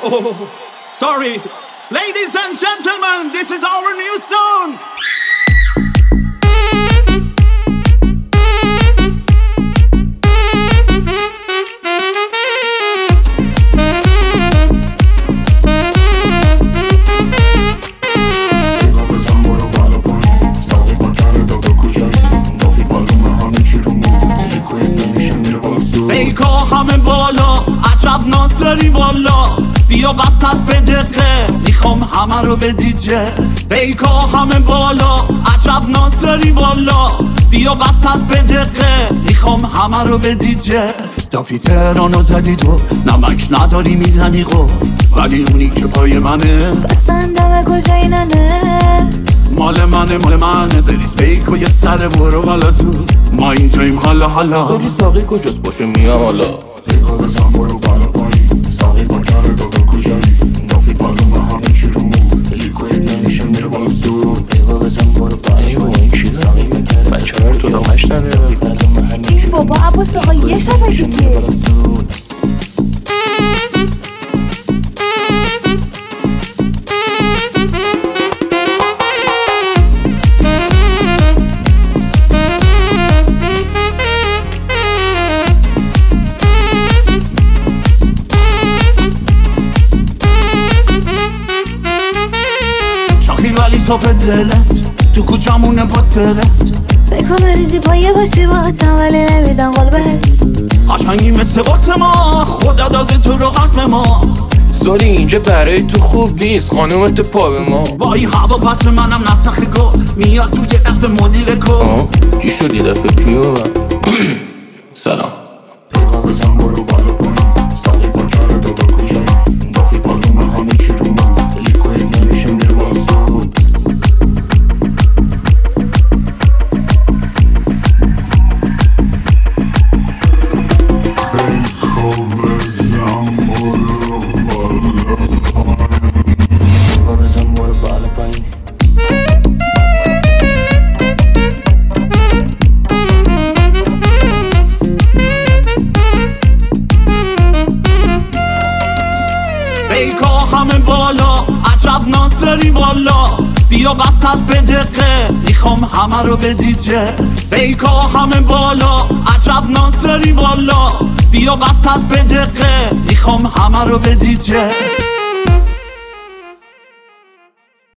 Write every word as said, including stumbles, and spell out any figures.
Oh, sorry. Ladies and gentlemen, this is our new song. همه بالا عجب ناز داری والا بیا وسط به دقه میخوام همه رو به دیجه بیکا همه بالا عجب ناز داری والا بیا وسط به دقه میخوام همه رو به دیجه دافی تهرانو زدی تو نمک نداری میزنی خب ولی اونی که پای منه دستن دمه کجایی ننه مال منه مال منه بریز بیکو یه سر برو بالا زود ما اینجاییم حالا حالا سالی ساقی کجاست باشه میام حالا بیکا بزن برو بالا پایی ساقی با کره دادا کجایی نافی پالومه همه چی رو مون لیکوید نمیشه میره بالا زود بیکا بزن برو بالا ای بابا این چی داره بچه ها رو تو رامش نداره ای بابا عباس آقا یه شبه دیگه ولی صاف دلت تو کوچمونه پستلت بکن بریزی پایه باشی باهاتم ولی نمیدم قول بهت قشنگی مثل قرص ما خدا داده تو رو قسم ما سالی اینجا برای تو خوب نیست خانومت پا به ما وای هوا پس منم نسخ گو میاد تو یه دفت مدیر کو آه چی شد یه دفعه پیو سلام بیکا بزن برو بالا پایی ساقی با کره دادا کجایی نافی پالومه همه چی رو مون لیکوید نمیشه میره بالا زود بیکا همه بالا عجب ناز داری والا بیا وسط به دقه میخوام همه رو به دیجه بیکا همه بالا عجب ناز داری والا بیا وسط به دقه میخوام همه رو به دیجه